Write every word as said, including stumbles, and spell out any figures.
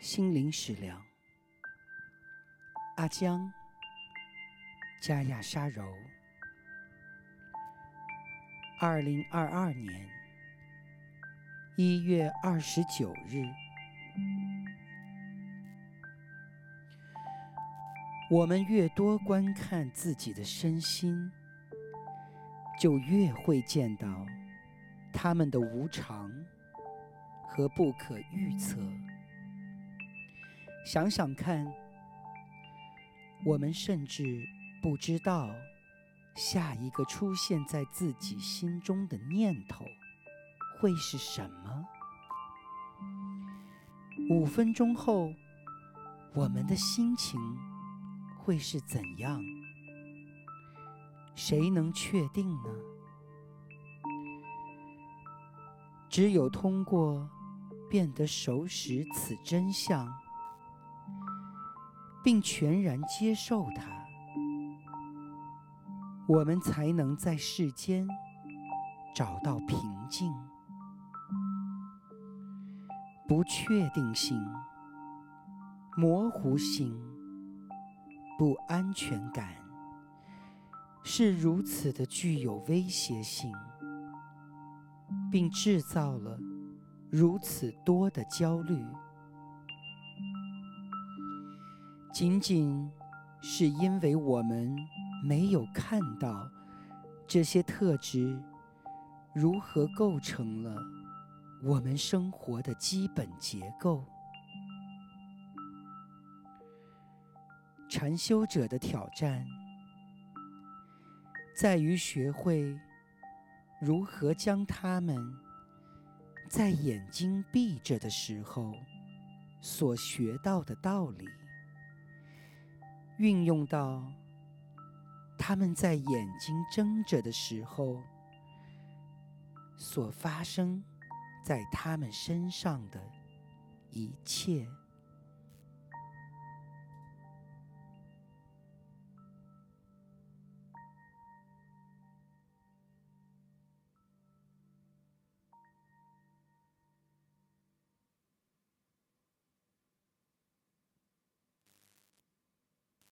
心灵食粮，阿江、加亚沙柔。二零二二年一月二十九日，我们越多观看自己的身心，就越会见到他们的无常和不可预测。想想看，我们甚至不知道下一个出现在自己心中的念头会是什么。五分钟后，我们的心情会是怎样？谁能确定呢？只有通过变得熟识此真相，并全然接受它，我们才能在世间找到平静。不确定性、模糊性、不安全感是如此的具有威胁性，并制造了如此多的焦虑。仅仅是因为我们没有看到这些特质如何构成了我们生活的基本结构。禅修者的挑战在于学会如何将他们在眼睛闭着的时候所学到的道理运用到他们在眼睛睁着的时候所发生在他们身上的一切。